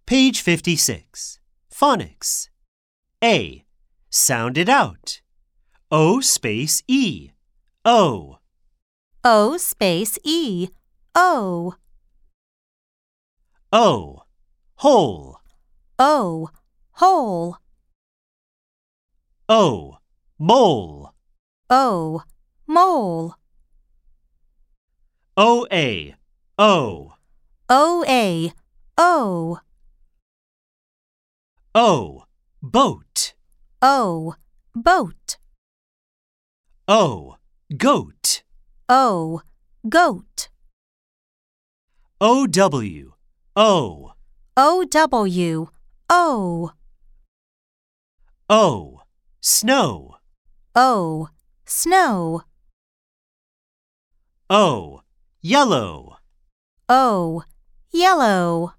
Page 56. Phonics. A. Sound it out. O space E. O. O space E. O. O. Hole. O. Hole. O. Mole. O. Mole. O-A. O. O-A. O. O. Boat. O. Boat. O. Goat. O. Goat. O-W. O. O-W. O. O. Snow. O. Snow. O. Yellow. O. Yellow.